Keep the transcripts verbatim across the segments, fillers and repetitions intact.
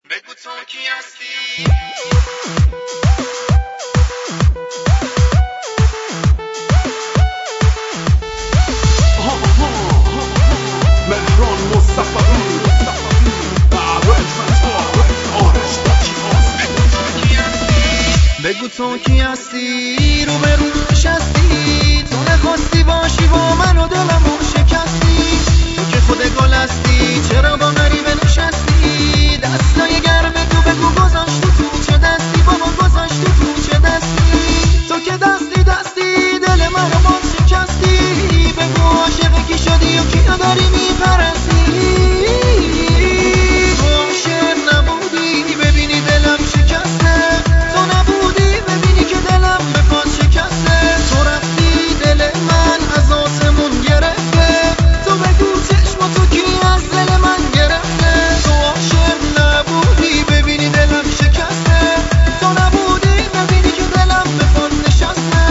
بگو تو کی هستی. مهران مصطفی بگو تو کی هستی، رو به رو نشستی، تو نخواستی باشی با من و دلمو شکستی. تو که خود گل هستی، چرا با غریبه نشستی؟ دستای گرم تو بگو گذاشتی تو چه دستی، بابا گذاشتی تو چه دستی؟ تو که دستی دستی دل من رو باز شکستی. بگو عاشق کی شدی و کیو داری میپرستی؟ تو عاشق نبودی ببینی دلم شکسته، تو نبودی ببینی که دلم به پات شکسته. تو رفتی دل من از آسمون گرفته، تو بگو چشم تو کی از دل من گرفته؟ تو عاشق نبودی ببینی دلم شکسته، تو نبودی ببینی که دلم به پات نشسته.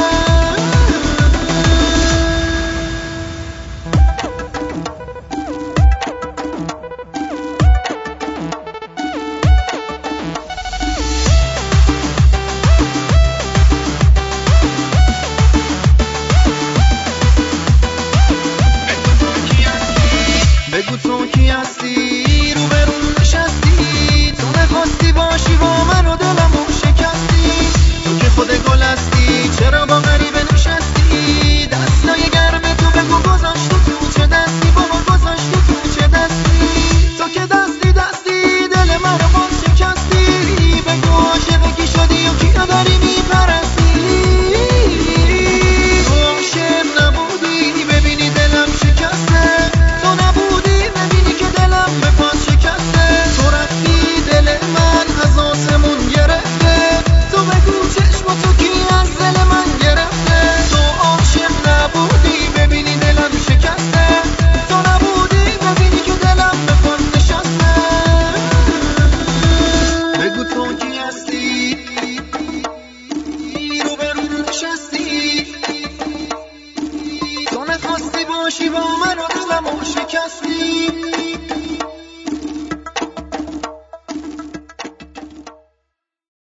بگو تو کی هستی، رو به رو نشستی، تو نخواستی باشی با من و دلمو شکستی. تو که خود گل هستی، چرا با غریبه نشستی؟ دستای گرم تو بگو گذاشتی تو چه دستی، بابا گذاشتی تو چه دستی؟ تو که دستی دستی دل من رو باز شکستی. بگو عاشق کی شدی و کیو داری میپرستی؟ تو عاشق نبودی ببینی دلم شکسته، تو نبودی ببینی که دلم به پات شکسته. تو رفتی دل من از آسمون گرفته، تو بگو چشم تو کی از دل من گرفته؟ تو عاشق نبودی ببینی دلم شکسته، تو نبودی ببینی که دلم به پات نشسته. بگو تو کی هستی، رو به رو نشستی، تو نخواستی باشی با من و دلمو شکستی.